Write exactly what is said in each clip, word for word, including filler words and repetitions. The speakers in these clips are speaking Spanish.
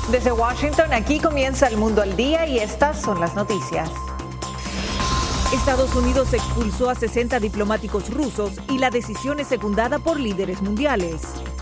Desde Washington, aquí comienza El Mundo al Día y estas son las noticias. Estados Unidos expulsó a sesenta diplomáticos rusos y la decisión es secundada por líderes mundiales.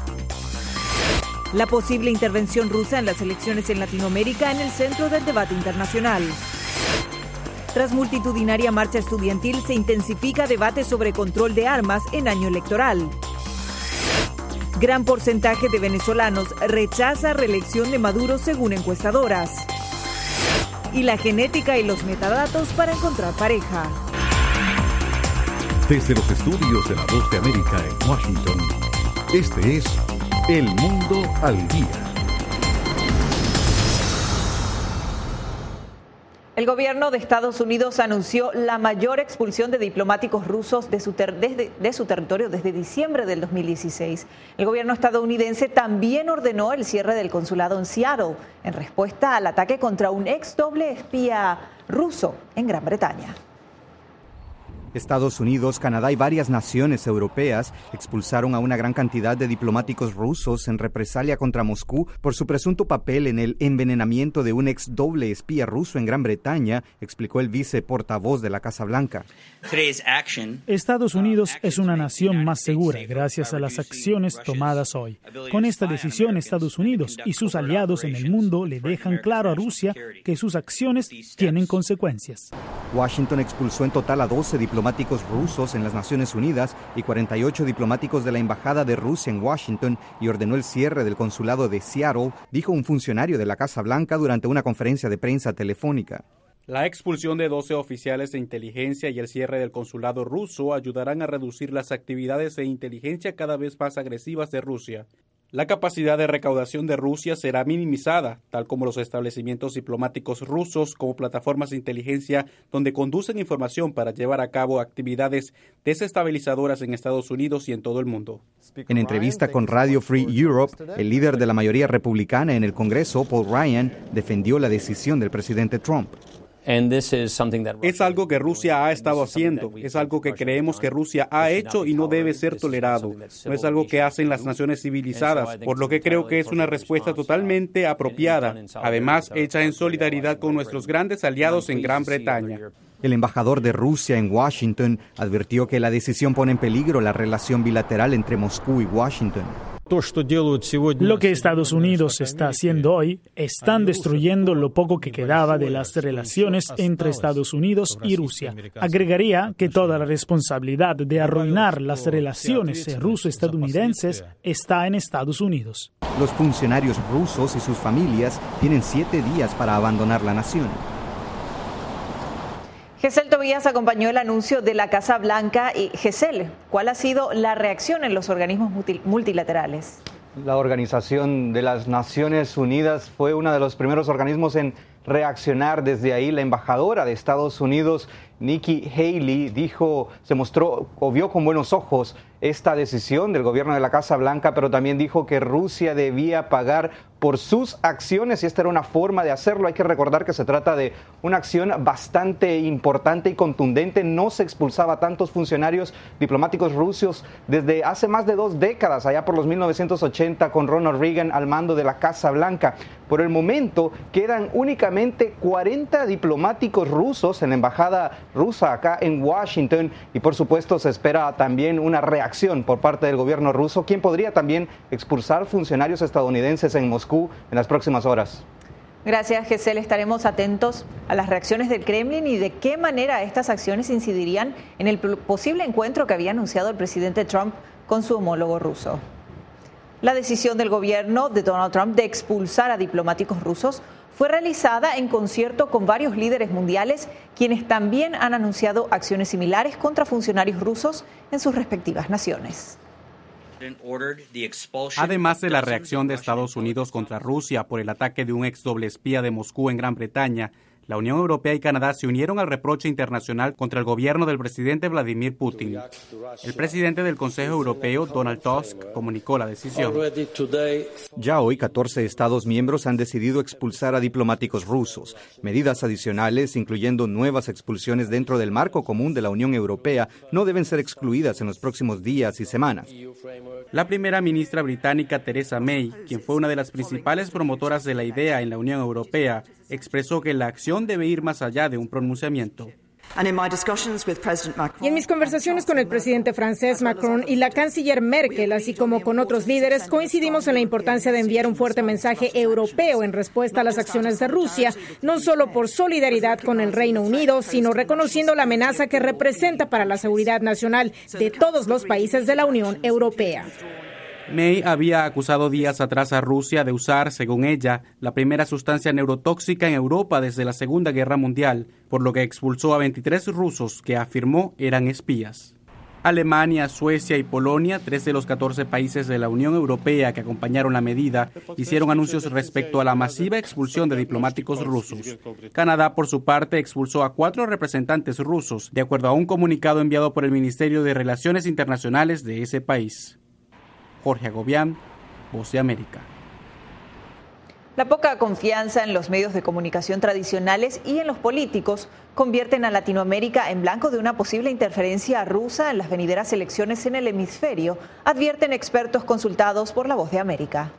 La posible intervención rusa en las elecciones en Latinoamérica en el centro del debate internacional. Tras multitudinaria marcha estudiantil, se intensifica debate sobre control de armas en año electoral. Gran porcentaje de venezolanos rechaza reelección de Maduro según encuestadoras. Y la genética y los metadatos para encontrar pareja. Desde los estudios de La Voz de América en Washington, este es El Mundo al Día. El gobierno de Estados Unidos anunció la mayor expulsión de diplomáticos rusos de su, ter- desde, de su territorio desde diciembre del dos mil dieciséis. El gobierno estadounidense también ordenó el cierre del consulado en Seattle en respuesta al ataque contra un ex doble espía ruso en Gran Bretaña. Estados Unidos, Canadá y varias naciones europeas expulsaron a una gran cantidad de diplomáticos rusos en represalia contra Moscú por su presunto papel en el envenenamiento de un ex doble espía ruso en Gran Bretaña, explicó el viceportavoz de la Casa Blanca. Estados Unidos es una nación más segura gracias a las acciones tomadas hoy. Con esta decisión, Estados Unidos y sus aliados en el mundo le dejan claro a Rusia que sus acciones tienen consecuencias. Washington expulsó en total a doce diplomáticos rusos en las Naciones Unidas y cuarenta y ocho diplomáticos de la Embajada de Rusia en Washington y ordenó el cierre del consulado de Seattle, dijo un funcionario de la Casa Blanca durante una conferencia de prensa telefónica. La expulsión de doce oficiales de inteligencia y el cierre del consulado ruso ayudarán a reducir las actividades de inteligencia cada vez más agresivas de Rusia. La capacidad de recaudación de Rusia será minimizada, tal como los establecimientos diplomáticos rusos como plataformas de inteligencia donde conducen información para llevar a cabo actividades desestabilizadoras en Estados Unidos y en todo el mundo. En entrevista con Radio Free Europe, el líder de la mayoría republicana en el Congreso, Paul Ryan, defendió la decisión del presidente Trump. Es algo que Rusia ha estado haciendo, es algo que creemos que Rusia ha hecho y no debe ser tolerado. No es algo que hacen las naciones civilizadas, por lo que creo que es una respuesta totalmente apropiada, además hecha en solidaridad con nuestros grandes aliados en Gran Bretaña. El embajador de Rusia en Washington advirtió que la decisión pone en peligro la relación bilateral entre Moscú y Washington. Lo que Estados Unidos está haciendo hoy, están destruyendo lo poco que quedaba de las relaciones entre Estados Unidos y Rusia. Agregaría que toda la responsabilidad de arruinar las relaciones ruso-estadounidenses está en Estados Unidos. Los funcionarios rusos y sus familias tienen siete días para abandonar la nación. Gesell Tobías acompañó el anuncio de la Casa Blanca. Y Gesell, ¿cuál ha sido la reacción en los organismos multilaterales? La Organización de las Naciones Unidas fue uno de los primeros organismos en reaccionar. Desde ahí, la embajadora de Estados Unidos, Nikki Haley, dijo, se mostró o vio con buenos ojos esta decisión del gobierno de la Casa Blanca, pero también dijo que Rusia debía pagar por sus acciones y esta era una forma de hacerlo. Hay que recordar que se trata de una acción bastante importante y contundente. No se expulsaba a tantos funcionarios diplomáticos rusos desde hace más de dos décadas, allá por los mil novecientos ochenta, con Ronald Reagan al mando de la Casa Blanca. Por el momento quedan únicamente cuarenta diplomáticos rusos en la embajada rusa acá en Washington y por supuesto se espera también una reacción por parte del gobierno ruso, quien podría también expulsar funcionarios estadounidenses en Moscú en las próximas horas. Gracias, Gesell. Estaremos atentos a las reacciones del Kremlin y de qué manera estas acciones incidirían en el posible encuentro que había anunciado el presidente Trump con su homólogo ruso. La decisión del gobierno de Donald Trump de expulsar a diplomáticos rusos fue realizada en concierto con varios líderes mundiales, quienes también han anunciado acciones similares contra funcionarios rusos en sus respectivas naciones. Además de la reacción de Estados Unidos contra Rusia por el ataque de un ex doble espía de Moscú en Gran Bretaña, La Unión Europea y Canadá se unieron al reproche internacional contra el gobierno del presidente Vladimir Putin. El presidente del Consejo Europeo, Donald Tusk, comunicó la decisión. Ya hoy, catorce Estados miembros han decidido expulsar a diplomáticos rusos. Medidas adicionales, incluyendo nuevas expulsiones dentro del marco común de la Unión Europea, no deben ser excluidas en los próximos días y semanas. La primera ministra británica Theresa May, quien fue una de las principales promotoras de la idea en la Unión Europea, expresó que la acción debe ir más allá de un pronunciamiento. Y en mis conversaciones con el presidente francés Macron y la canciller Merkel, así como con otros líderes, coincidimos en la importancia de enviar un fuerte mensaje europeo en respuesta a las acciones de Rusia, no solo por solidaridad con el Reino Unido, sino reconociendo la amenaza que representa para la seguridad nacional de todos los países de la Unión Europea. May había acusado días atrás a Rusia de usar, según ella, la primera sustancia neurotóxica en Europa desde la Segunda Guerra Mundial, por lo que expulsó a veintitrés rusos que afirmó eran espías. Alemania, Suecia y Polonia, tres de los catorce países de la Unión Europea que acompañaron la medida, hicieron anuncios respecto a la masiva expulsión de diplomáticos rusos. Canadá, por su parte, expulsó a cuatro representantes rusos, de acuerdo a un comunicado enviado por el Ministerio de Relaciones Internacionales de ese país. Jorge Agobián, Voz de América. La poca confianza en los medios de comunicación tradicionales y en los políticos convierten a Latinoamérica en blanco de una posible interferencia rusa en las venideras elecciones en el hemisferio, advierten expertos consultados por La Voz de América.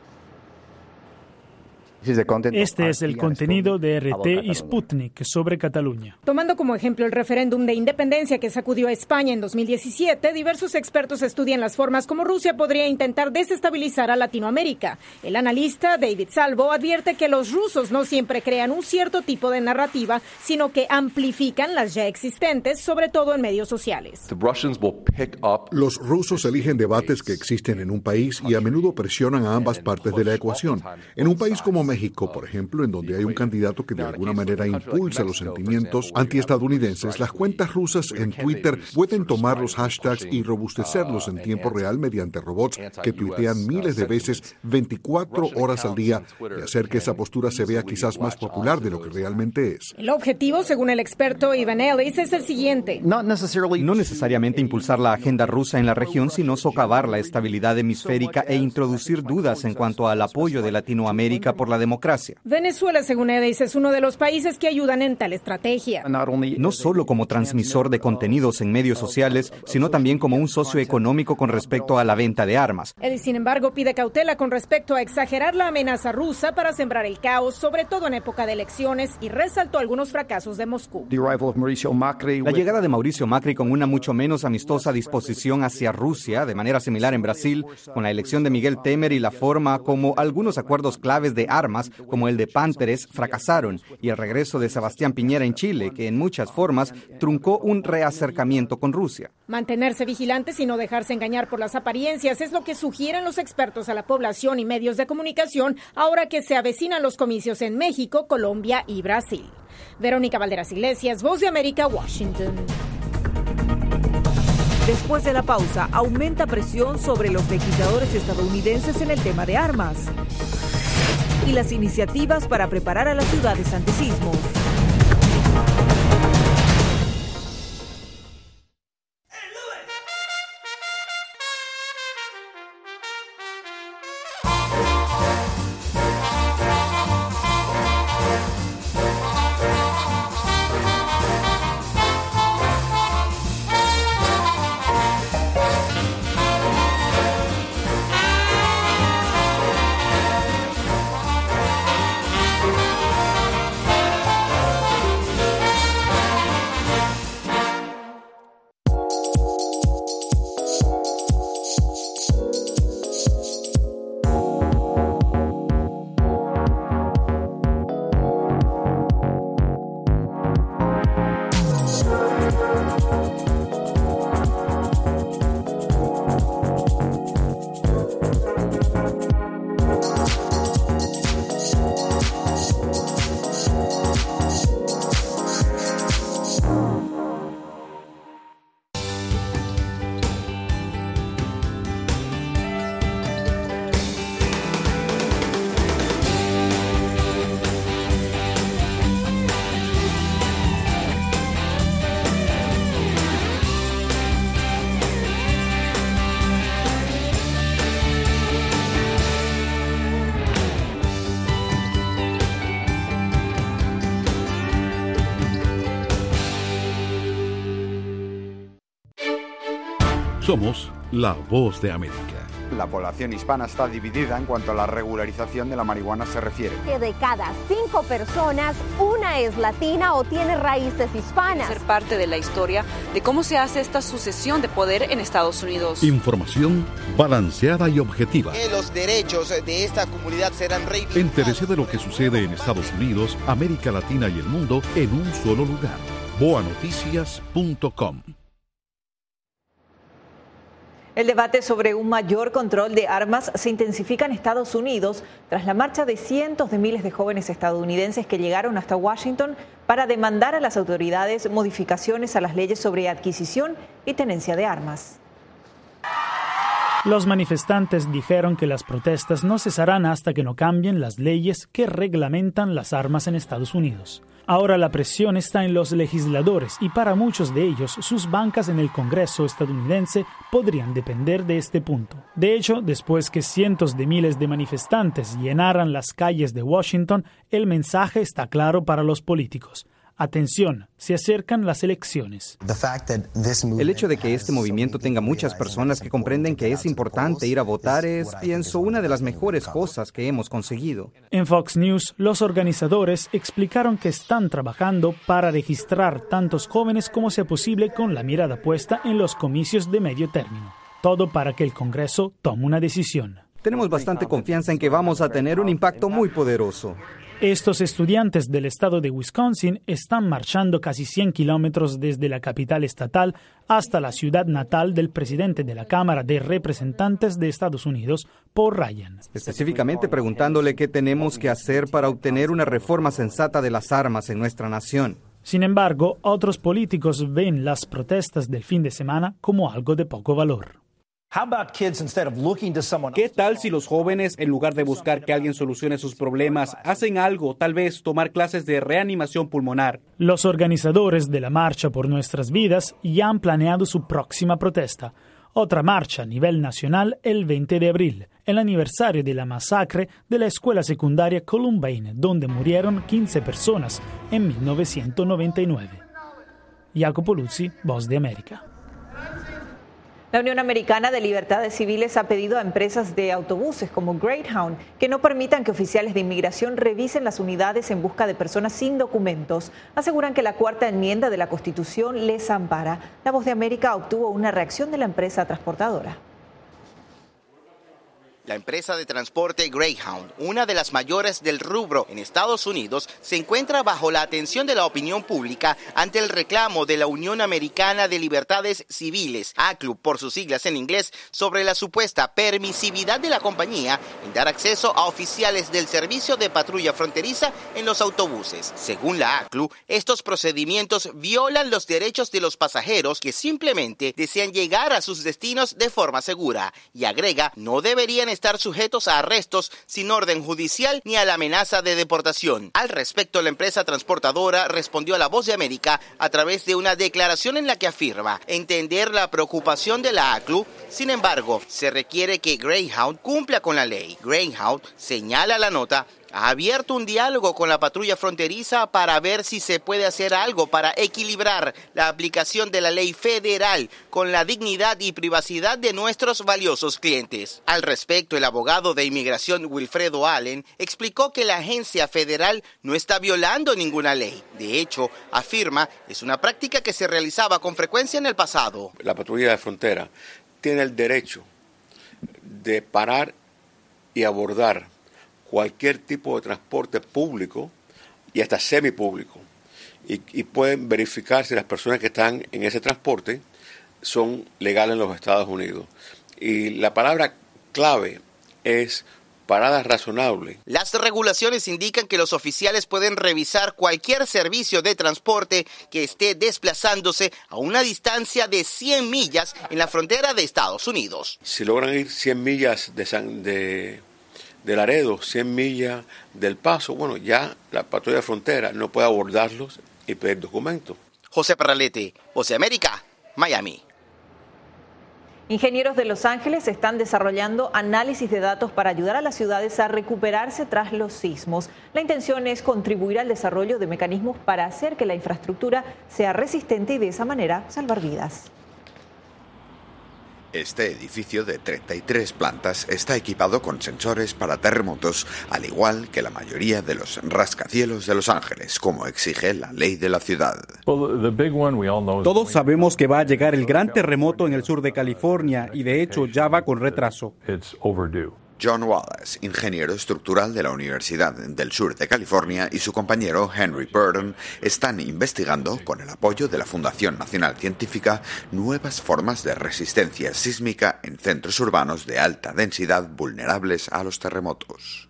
Este es el contenido de R T y Sputnik sobre Cataluña. Tomando como ejemplo el referéndum de independencia que sacudió a España en dos mil diecisiete, diversos expertos estudian las formas como Rusia podría intentar desestabilizar a Latinoamérica. El analista David Salvo advierte que los rusos no siempre crean un cierto tipo de narrativa, sino que amplifican las ya existentes, sobre todo en medios sociales. Los rusos eligen debates que existen en un país y a menudo presionan a ambas partes de la ecuación. En un país como México, México, por ejemplo, en donde hay un candidato que de alguna manera impulsa los sentimientos antiestadounidenses, las cuentas rusas en Twitter pueden tomar los hashtags y robustecerlos en tiempo real mediante robots que tuitean miles de veces veinticuatro horas al día y hacer que esa postura se vea quizás más popular de lo que realmente es. El objetivo, según el experto Ivan Ellis, es el siguiente. No necesariamente impulsar la agenda rusa en la región, sino socavar la estabilidad hemisférica e introducir dudas en cuanto al apoyo de Latinoamérica por la democracia. Venezuela, según Ellis, es uno de los países que ayudan en tal estrategia. No solo como transmisor de contenidos en medios sociales, sino también como un socio económico con respecto a la venta de armas. Ellis, sin embargo, pide cautela con respecto a exagerar la amenaza rusa para sembrar el caos, sobre todo en época de elecciones, y resaltó algunos fracasos de Moscú. La llegada de Mauricio Macri con una mucho menos amistosa disposición hacia Rusia, de manera similar en Brasil, con la elección de Miguel Temer y la forma como algunos acuerdos claves de armas, como el de Pánteres, fracasaron, y el regreso de Sebastián Piñera en Chile, que en muchas formas truncó un reacercamiento con Rusia. Mantenerse vigilantes y no dejarse engañar por las apariencias es lo que sugieren los expertos a la población y medios de comunicación ahora que se avecinan los comicios en México, Colombia y Brasil. Verónica Valderas Iglesias, Voz de América, Washington. Después de la pausa, aumenta presión sobre los legisladores estadounidenses en el tema de armas y las iniciativas para preparar a las ciudades ante sismos. Somos la voz de América. La población hispana está dividida en cuanto a la regularización de la marihuana se refiere. Que de cada cinco personas, una es latina o tiene raíces hispanas. Ser parte de la historia de cómo se hace esta sucesión de poder en Estados Unidos. Información balanceada y objetiva. Que los derechos de esta comunidad serán reivindicados. Entérese de lo que sucede en Estados Unidos, América Latina y el mundo en un solo lugar. boa noticias punto com. El debate sobre un mayor control de armas se intensifica en Estados Unidos tras la marcha de cientos de miles de jóvenes estadounidenses que llegaron hasta Washington para demandar a las autoridades modificaciones a las leyes sobre adquisición y tenencia de armas. Los manifestantes dijeron que las protestas no cesarán hasta que no cambien las leyes que reglamentan las armas en Estados Unidos. Ahora la presión está en los legisladores y para muchos de ellos sus bancas en el Congreso estadounidense podrían depender de este punto. De hecho, después que cientos de miles de manifestantes llenaran las calles de Washington, el mensaje está claro para los políticos. Atención, se acercan las elecciones. El hecho de que este movimiento tenga muchas personas que comprenden que es importante ir a votar es, pienso, una de las mejores cosas que hemos conseguido. En Fox News, los organizadores explicaron que están trabajando para registrar tantos jóvenes como sea posible con la mirada puesta en los comicios de medio término. Todo para que el Congreso tome una decisión. Tenemos bastante confianza en que vamos a tener un impacto muy poderoso. Estos estudiantes del estado de Wisconsin están marchando casi cien kilómetros desde la capital estatal hasta la ciudad natal del presidente de la Cámara de Representantes de Estados Unidos, Paul Ryan. Específicamente preguntándole qué tenemos que hacer para obtener una reforma sensata de las armas en nuestra nación. Sin embargo, otros políticos ven las protestas del fin de semana como algo de poco valor. ¿Qué tal si los jóvenes, en lugar de buscar que alguien solucione sus problemas, hacen algo, tal vez tomar clases de reanimación pulmonar? Los organizadores de la Marcha por Nuestras Vidas ya han planeado su próxima protesta. Otra marcha a nivel nacional el veinte de abril, el aniversario de la masacre de la escuela secundaria Columbine, donde murieron quince personas en mil novecientos noventa y nueve. Jacopo Luzzi, Voz de América. La Unión Americana de Libertades Civiles ha pedido a empresas de autobuses como Greyhound que no permitan que oficiales de inmigración revisen las unidades en busca de personas sin documentos. Aseguran que la cuarta enmienda de la Constitución les ampara. La Voz de América obtuvo una reacción de la empresa transportadora. La empresa de transporte Greyhound, una de las mayores del rubro en Estados Unidos, se encuentra bajo la atención de la opinión pública ante el reclamo de la Unión Americana de Libertades Civiles, A C L U por sus siglas en inglés, sobre la supuesta permisividad de la compañía en dar acceso a oficiales del servicio de patrulla fronteriza en los autobuses. Según la A C L U, estos procedimientos violan los derechos de los pasajeros que simplemente desean llegar a sus destinos de forma segura, y agrega, no deberían estar sujetos a arrestos sin orden judicial ni a la amenaza de deportación. Al respecto, la empresa transportadora respondió a La Voz de América a través de una declaración en la que afirma entender la preocupación de la A C L U, sin embargo, se requiere que Greyhound cumpla con la ley. Greyhound, señala la nota, ha abierto un diálogo con la patrulla fronteriza para ver si se puede hacer algo para equilibrar la aplicación de la ley federal con la dignidad y privacidad de nuestros valiosos clientes. Al respecto, el abogado de inmigración Wilfredo Allen explicó que la agencia federal no está violando ninguna ley. De hecho, afirma, es una práctica que se realizaba con frecuencia en el pasado. La patrulla de frontera tiene el derecho de parar y abordar cualquier tipo de transporte público y hasta semipúblico, y, y pueden verificar si las personas que están en ese transporte son legales en los Estados Unidos. Y la palabra clave es parada razonable. Las regulaciones indican que los oficiales pueden revisar cualquier servicio de transporte que esté desplazándose a una distancia de cien millas en la frontera de Estados Unidos. Si logran ir cien millas de San, de de Laredo, cien millas del Paso, bueno, ya la patrulla de frontera no puede abordarlos y pedir documentos. José Parralete, Voz de América, Miami. Ingenieros de Los Ángeles están desarrollando análisis de datos para ayudar a las ciudades a recuperarse tras los sismos. La intención es contribuir al desarrollo de mecanismos para hacer que la infraestructura sea resistente y de esa manera salvar vidas. Este edificio de treinta y tres plantas está equipado con sensores para terremotos, al igual que la mayoría de los rascacielos de Los Ángeles, como exige la ley de la ciudad. Todos sabemos que va a llegar el gran terremoto en el sur de California y de hecho ya va con retraso. John Wallace, ingeniero estructural de la Universidad del Sur de California, y su compañero Henry Burton están investigando, con el apoyo de la Fundación Nacional Científica, nuevas formas de resistencia sísmica en centros urbanos de alta densidad vulnerables a los terremotos.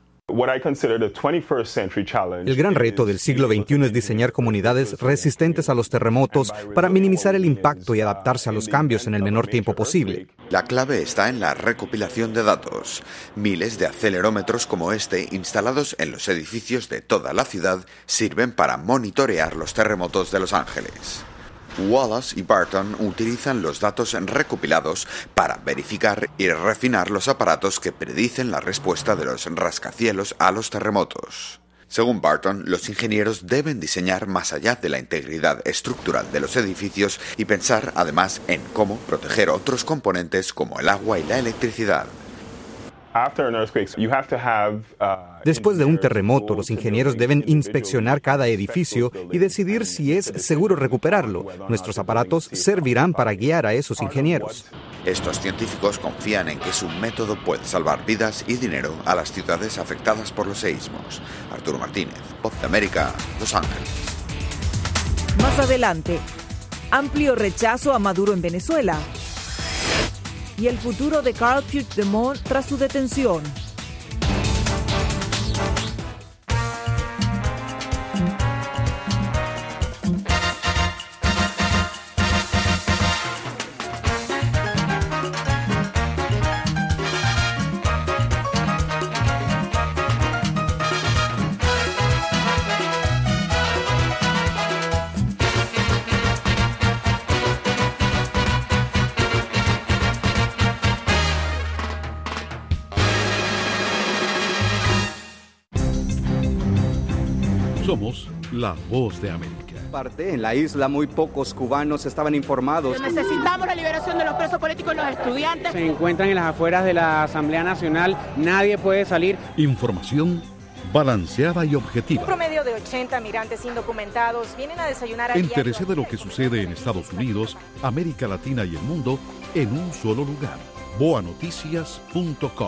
El gran reto del siglo veintiuno es diseñar comunidades resistentes a los terremotos para minimizar el impacto y adaptarse a los cambios en el menor tiempo posible. La clave está en la recopilación de datos. Miles de acelerómetros como este, instalados en los edificios de toda la ciudad, sirven para monitorear los terremotos de Los Ángeles. Wallace y Barton utilizan los datos recopilados para verificar y refinar los aparatos que predicen la respuesta de los rascacielos a los terremotos. Según Barton, los ingenieros deben diseñar más allá de la integridad estructural de los edificios y pensar además en cómo proteger otros componentes como el agua y la electricidad. Después de un terremoto, los ingenieros deben inspeccionar cada edificio y decidir si es seguro recuperarlo. Nuestros aparatos servirán para guiar a esos ingenieros. Estos científicos confían en que su método puede salvar vidas y dinero a las ciudades afectadas por los seísmos. Arturo Martínez, Voz de América, Los Ángeles. Más adelante, amplio rechazo a Maduro en Venezuela. Y el futuro de Carl Puigdemont tras su detención. Somos la Voz de América. Parte en la isla, muy pocos cubanos estaban informados. Necesitamos la liberación de los presos políticos y los estudiantes. Se encuentran en las afueras de la Asamblea Nacional. Nadie puede salir. Información balanceada y objetiva. Un promedio de ochenta migrantes indocumentados vienen a desayunar a Entérese de lo que sucede en Estados Unidos, América Latina y el mundo en un solo lugar. boa noticias punto com.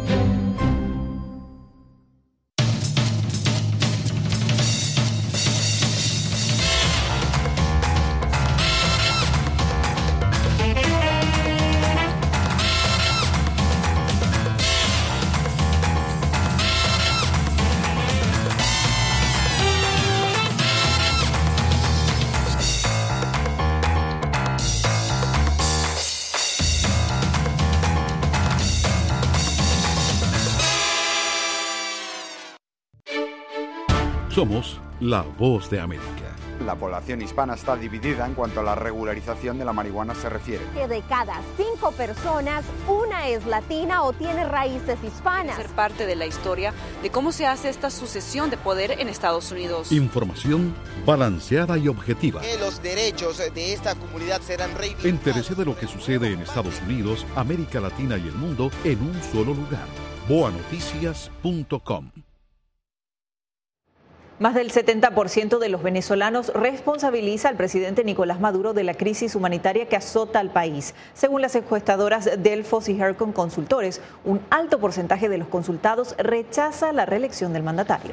Somos la Voz de América. La población hispana está dividida en cuanto a la regularización de la marihuana se refiere. Que de cada cinco personas, una es latina o tiene raíces hispanas. Ser parte de la historia de cómo se hace esta sucesión de poder en Estados Unidos. Información balanceada y objetiva. Que los derechos de esta comunidad serán reivindicados. Entérese de lo que sucede en Estados Unidos, América Latina y el mundo en un solo lugar. boa noticias punto com. Más del setenta por ciento de los venezolanos responsabiliza al presidente Nicolás Maduro de la crisis humanitaria que azota al país. Según las encuestadoras Delfos y Hercon Consultores, un alto porcentaje de los consultados rechaza la reelección del mandatario.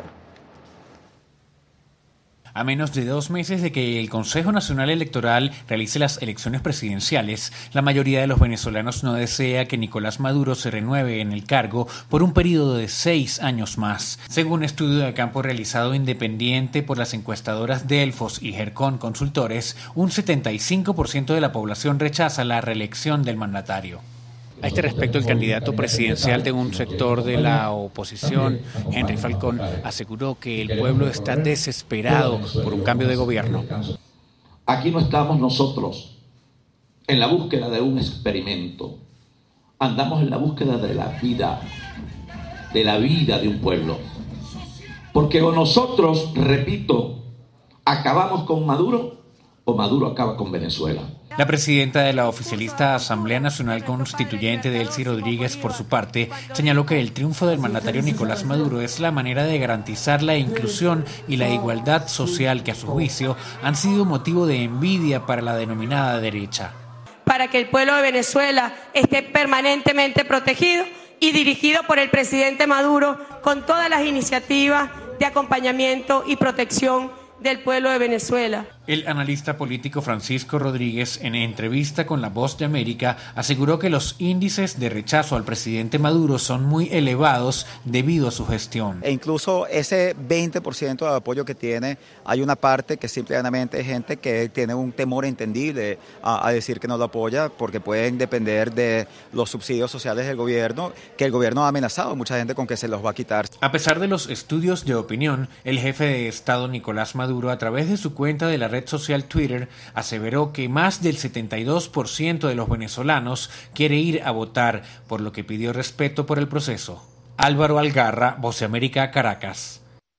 A menos de dos meses de que el Consejo Nacional Electoral realice las elecciones presidenciales, la mayoría de los venezolanos no desea que Nicolás Maduro se renueve en el cargo por un periodo de seis años más. Según un estudio de campo realizado independiente por las encuestadoras Delfos y Hercon Consultores, un setenta y cinco por ciento de la población rechaza la reelección del mandatario. A este respecto, el candidato presidencial de un sector de la oposición, Henry Falcón, aseguró que el pueblo está desesperado por un cambio de gobierno. Aquí no estamos nosotros en la búsqueda de un experimento. Andamos en la búsqueda de la vida, de la vida de un pueblo. Porque o nosotros, repito, acabamos con Maduro o Maduro acaba con Venezuela. La presidenta de la oficialista Asamblea Nacional Constituyente, Delcy Rodríguez, por su parte, señaló que el triunfo del mandatario Nicolás Maduro es la manera de garantizar la inclusión y la igualdad social que, a su juicio, han sido motivo de envidia para la denominada derecha. Para que el pueblo de Venezuela esté permanentemente protegido y dirigido por el presidente Maduro con todas las iniciativas de acompañamiento y protección del pueblo de Venezuela. El analista político Francisco Rodríguez, en entrevista con La Voz de América, aseguró que los índices de rechazo al presidente Maduro son muy elevados debido a su gestión. E incluso ese veinte por ciento de apoyo que tiene, hay una parte que simplemente es gente que tiene un temor entendible a, a decir que no lo apoya, porque pueden depender de los subsidios sociales del gobierno, que el gobierno ha amenazado a mucha gente con que se los va a quitar. A pesar de los estudios de opinión, el jefe de Estado Nicolás Maduro, a través de su cuenta de la red social Twitter, aseveró que más del setenta y dos por ciento de los venezolanos quiere ir a votar, por lo que pidió respeto por el proceso. Álvaro Algarra, Voz de América, Caracas.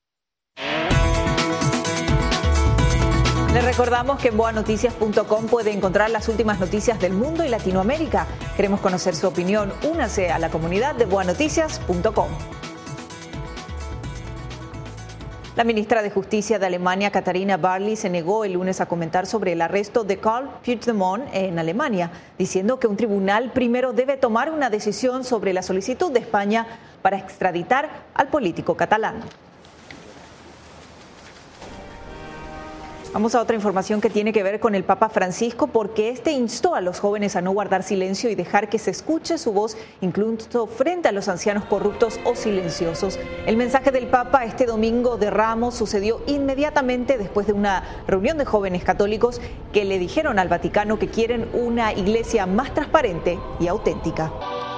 Les recordamos que en boa noticias punto com puede encontrar las últimas noticias del mundo y Latinoamérica. Queremos conocer su opinión. Únase a la comunidad de boa noticias punto com. La ministra de Justicia de Alemania, Katharina Barley, se negó el lunes a comentar sobre el arresto de Karl Puigdemont en Alemania, diciendo que un tribunal primero debe tomar una decisión sobre la solicitud de España para extraditar al político catalán. Vamos a otra información que tiene que ver con el Papa Francisco, porque este instó a los jóvenes a no guardar silencio y dejar que se escuche su voz, incluso frente a los ancianos corruptos o silenciosos. El mensaje del Papa este domingo de Ramos sucedió inmediatamente después de una reunión de jóvenes católicos que le dijeron al Vaticano que quieren una iglesia más transparente y auténtica.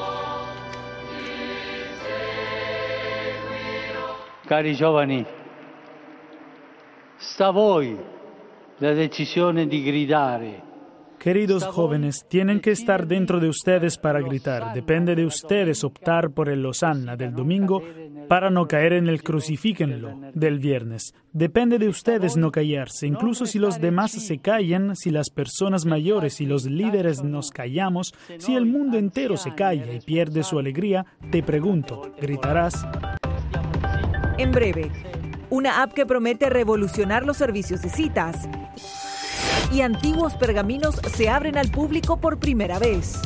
Cari giovani, sta a voi la decisione di gridare. Queridos jóvenes, tienen que estar dentro de ustedes para gritar. Depende de ustedes optar por el Hosanna del domingo para no caer en el crucifíquenlo del viernes. Depende de ustedes no callarse. Incluso si los demás se callan, si las personas mayores y los líderes nos callamos, si el mundo entero se calla y pierde su alegría, te pregunto, ¿gritarás? En breve, una app que promete revolucionar los servicios de citas. Y antiguos pergaminos se abren al público por primera vez.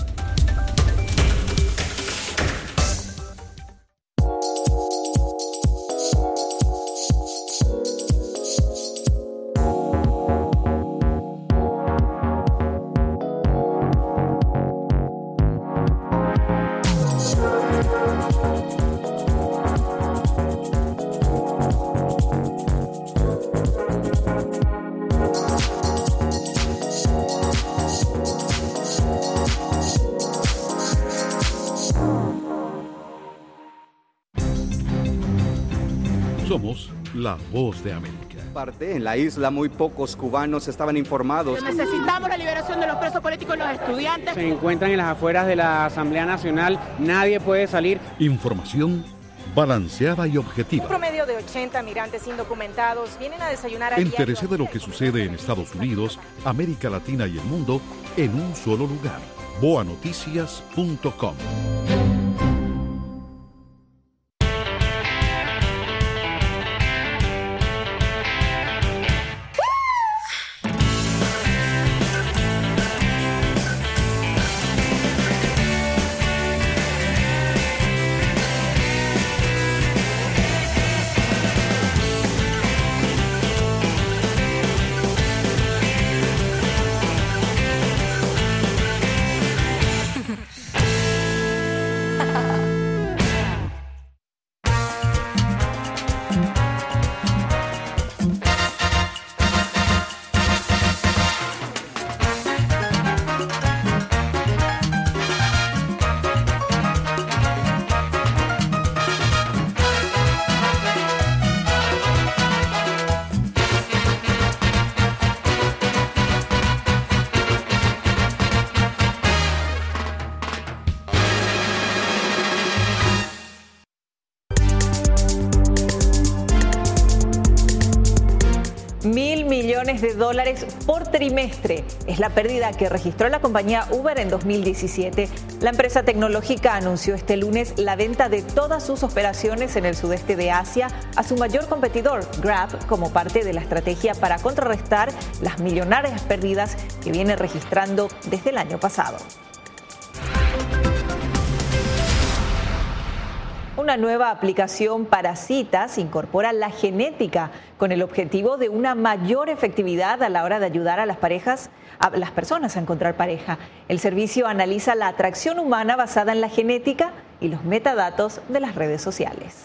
Somos la Voz de América. Parte en la isla, muy pocos cubanos estaban informados. Necesitamos la liberación de los presos políticos y los estudiantes. Se encuentran en las afueras de la Asamblea Nacional, nadie puede salir. Información balanceada y objetiva. Un promedio de ochenta migrantes indocumentados vienen a desayunar a Entérese de lo que sucede en Estados Unidos, América Latina y el mundo en un solo lugar. boa noticias punto com. Mil millones de dólares por trimestre es la pérdida que registró la compañía Uber en dos mil diecisiete. La empresa tecnológica anunció este lunes la venta de todas sus operaciones en el sudeste de Asia a su mayor competidor, Grab, como parte de la estrategia para contrarrestar las millonarias pérdidas que viene registrando desde el año pasado. Una nueva aplicación para citas incorpora la genética con el objetivo de una mayor efectividad a la hora de ayudar a las parejas, a las personas a encontrar pareja. El servicio analiza la atracción humana basada en la genética y los metadatos de las redes sociales.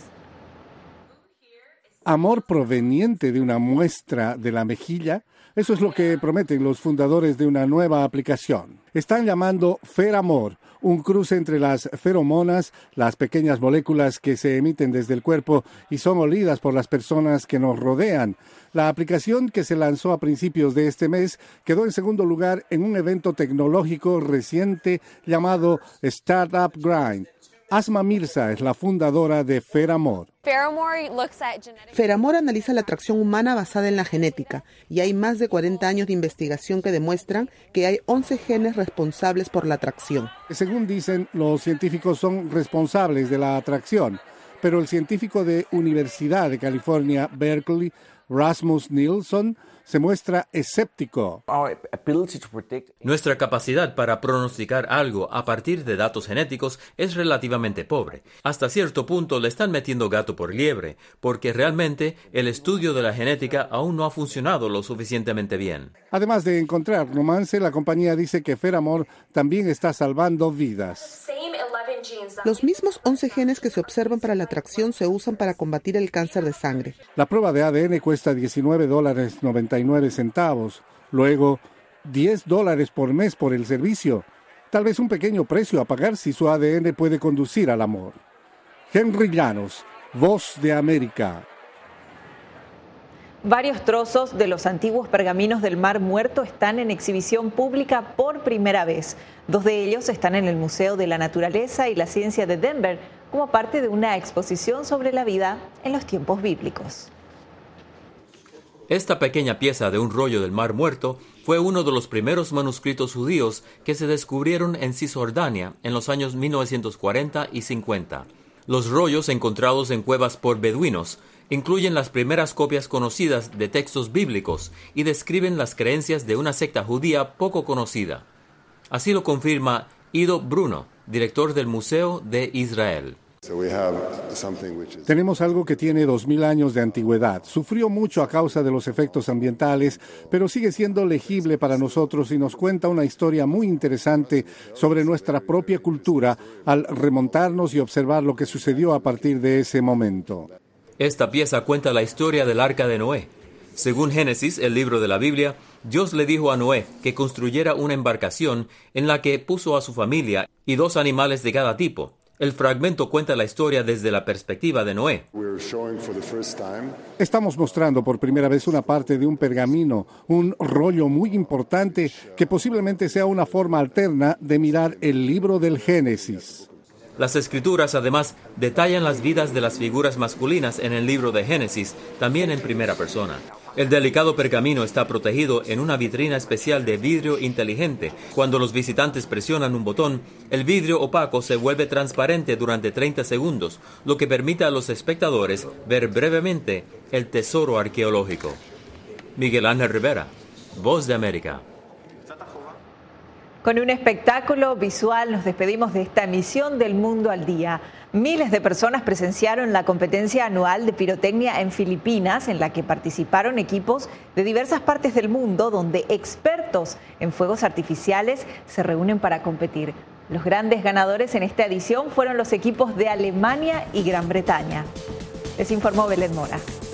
Amor proveniente de una muestra de la mejilla. Eso es lo que prometen los fundadores de una nueva aplicación. Están llamando Feramor, un cruce entre las feromonas, las pequeñas moléculas que se emiten desde el cuerpo y son olidas por las personas que nos rodean. La aplicación, que se lanzó a principios de este mes, quedó en segundo lugar en un evento tecnológico reciente llamado Startup Grind. Asma Mirza es la fundadora de Feramor. Feramor analiza la atracción humana basada en la genética y hay más de cuarenta años de investigación que demuestran que hay once genes responsables por la atracción. Según dicen, los científicos son responsables de la atracción, pero el científico de Universidad de California, Berkeley, Rasmus Nilsson, se muestra escéptico. Nuestra capacidad para pronosticar algo a partir de datos genéticos es relativamente pobre. Hasta cierto punto le están metiendo gato por liebre, porque realmente el estudio de la genética aún no ha funcionado lo suficientemente bien. Además de encontrar romance, la compañía dice que Feramor también está salvando vidas. Los mismos once genes que se observan para la atracción se usan para combatir el cáncer de sangre. La prueba de A D N cuesta diecinueve dólares noventa y nueve centavos. Luego, diez dólares por mes por el servicio. Tal vez un pequeño precio a pagar si su A D N puede conducir al amor. Henry Llanos, Voz de América. Varios trozos de los antiguos pergaminos del Mar Muerto están en exhibición pública por primera vez. Dos de ellos están en el Museo de la Naturaleza y la Ciencia de Denver como parte de una exposición sobre la vida en los tiempos bíblicos. Esta pequeña pieza de un rollo del Mar Muerto fue uno de los primeros manuscritos judíos que se descubrieron en Cisjordania en los años mil novecientos cuarenta y cincuenta. Los rollos encontrados en cuevas por beduinos incluyen las primeras copias conocidas de textos bíblicos y describen las creencias de una secta judía poco conocida. Así lo confirma Ido Bruno, director del Museo de Israel. Tenemos algo que tiene dos mil años de antigüedad. Sufrió mucho a causa de los efectos ambientales, pero sigue siendo legible para nosotros y nos cuenta una historia muy interesante sobre nuestra propia cultura al remontarnos y observar lo que sucedió a partir de ese momento. Esta pieza cuenta la historia del Arca de Noé. Según Génesis, el libro de la Biblia, Dios le dijo a Noé que construyera una embarcación en la que puso a su familia y dos animales de cada tipo. El fragmento cuenta la historia desde la perspectiva de Noé. Estamos mostrando por primera vez una parte de un pergamino, un rollo muy importante que posiblemente sea una forma alterna de mirar el libro del Génesis. Las escrituras, además, detallan las vidas de las figuras masculinas en el libro de Génesis, también en primera persona. El delicado pergamino está protegido en una vitrina especial de vidrio inteligente. Cuando los visitantes presionan un botón, el vidrio opaco se vuelve transparente durante treinta segundos, lo que permite a los espectadores ver brevemente el tesoro arqueológico. Miguel Ángel Rivera, Voz de América. Con un espectáculo visual nos despedimos de esta emisión del Mundo al Día. Miles de personas presenciaron la competencia anual de pirotecnia en Filipinas, en la que participaron equipos de diversas partes del mundo, donde expertos en fuegos artificiales se reúnen para competir. Los grandes ganadores en esta edición fueron los equipos de Alemania y Gran Bretaña. Les informó Belén Mora.